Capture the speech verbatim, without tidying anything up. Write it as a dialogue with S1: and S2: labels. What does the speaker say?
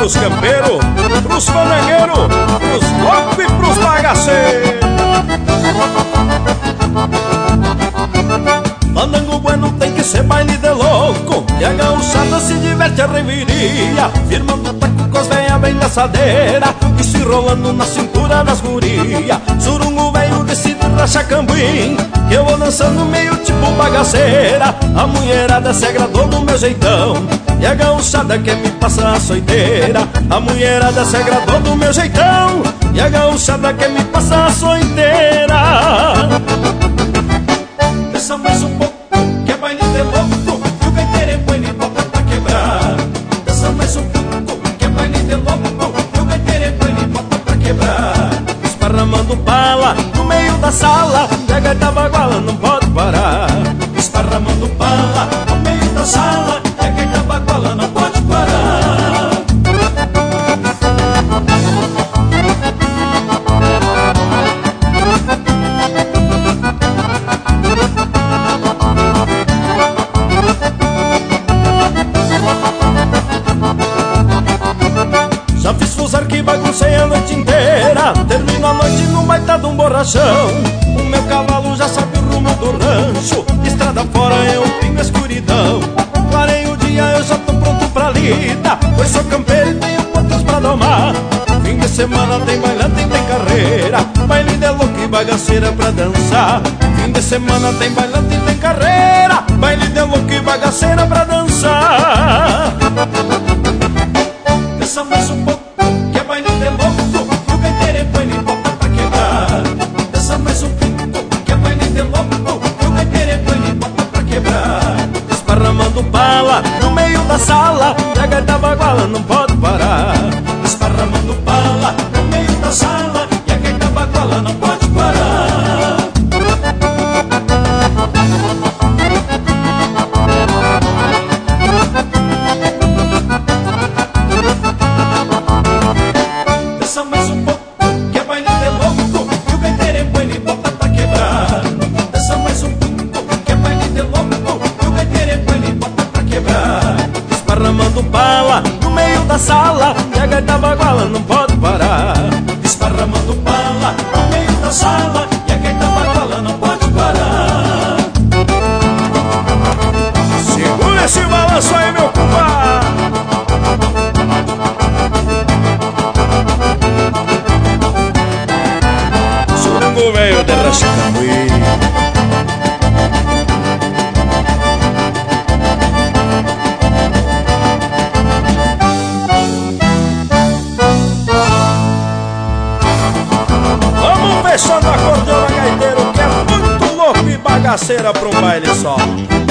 S1: pros campeiros, pros fanangueiros, pros loucos e pros bagaceiros. Fandango bueno tem que ser baile de louco, e a gauchada se diverte a reviria, firmando taco com as venhas bem laçadeira e se rolando na cintura das guria. Surungo velho decide rachar cambuim, que eu vou dançando meio tipo bagaceira. A mulherada se agradou do meu jeitão, e a gauchada quer me passar a soiteira. A mulherada se agradou do meu jeitão, e a gauchada quer me passar a soiteira. Desça mais um pouco, que é baile de louco, e o gaiteiro é bueno e bota pra quebrar. Desça mais um pouco, que é baile de louco, e o gaiteiro é bueno e bota pra quebrar. Esparramando bala no meio da sala, e a gaita baguala não pode parar. Esparramando bala no meio da sala, e a gaita baguala não pode parar. Já fiz fusar que baguncei a noite inteira, termino a noite num baita de um borrachão. O meu cavalo já sabe o rumo do rancho, estrada fora eu pingo a escuridão. Clarei o dia, eu já tô pronto pra lida, pois sou campeiro e tenho pontos pra domar. Fim de semana tem bailante e tem carreira, baile de louco e bagaceira pra dançar. Fim de semana tem bailante e tem carreira, baile de louco e bagaceira pra dançar. Desça mais um pouco, que é baile de louco, e o gaiteiro é bueno e bota pra quebrar. Desça mais um pouco, que é baile de louco, e o gaiteiro é bueno e bota pra quebrar. Esparramando bala no meio da sala, e a gaita baguala não pode parar. Esparramando bala no meio da sala, e a gaita baguala não pode parar. Desça mais um pouco, que é baile de louco, e o gaiteiro é bueno e bota pra quebrar. Desça mais um pouco, que é baile de louco, e o gaiteiro é bueno e bota pra quebrar. Esparramando bala no meio da sala, e a gaita baguala não pode parar. Esparramando bala no meio da sala, e a gaita baguala não pode parar. Segura esse balanço aí, meu compadre. Surungo velho de Rachacamuí. Vamos fechando a cordiona, gaiteiro, que é muito louco e bagaceira pra um baile só.